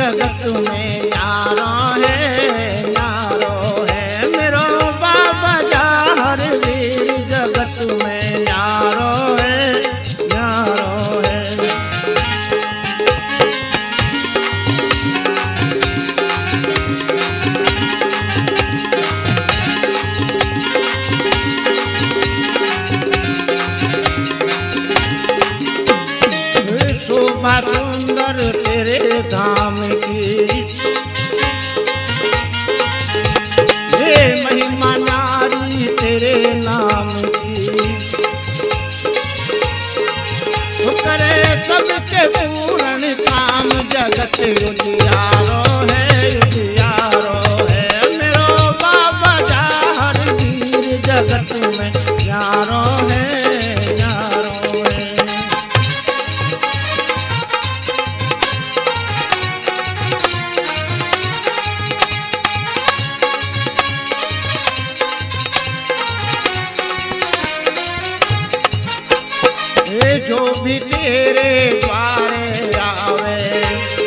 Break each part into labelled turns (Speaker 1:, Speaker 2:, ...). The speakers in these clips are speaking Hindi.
Speaker 1: जगत में न्यारो है मेरो बाबा जा हर वीर जगत में न्यारो है। शोभा सुंदर तेरे धाम की, हे महिमा नारी तेरे नाम की। वो करे सबके पूर्ण काम, जगत उजियारो है मेरो बाबा जा हर वीर जगत में न्यारो है। जो भी तेरे द्वारे आवे,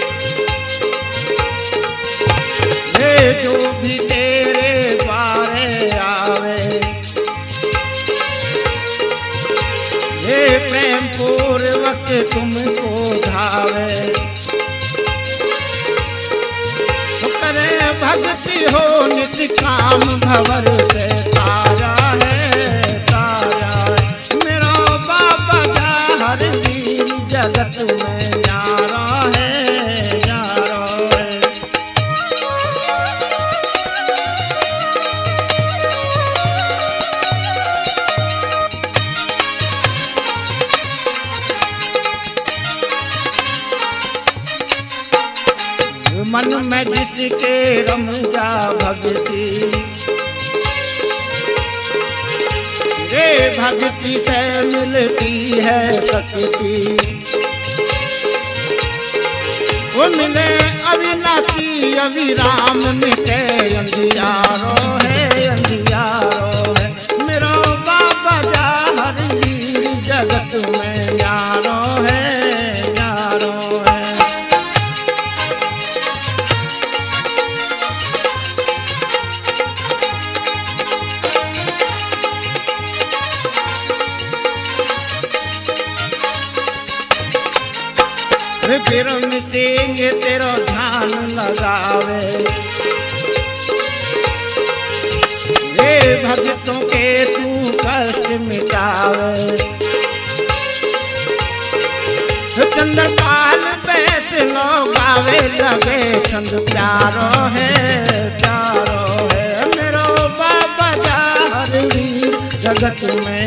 Speaker 1: जो भी तेरे द्वारे आवे, ये प्रेम पूर्वक तुमको धावे। तो करे भक्ति हो नित्य काम, भंवर से तारा है मेरो बाबा जा हर वीर जगत में न्यारो है। मन में जिसके रम जा भक्ति, रे भक्ति से मिलती है शक्ति। वो मिले अविनाशी अविराम, मिटे अंधियारो है मेरो बाबा जा हर वीर जगत में न्यारो है। फिर मिटेंगे तेरा ध्यान लगावे, ये भक्तों के तू कष्ट मिटावे। चंद्रपाल बैठ लो गावे लगे, चंद प्यारो है मेरो बाबा जा हर वीर जगत में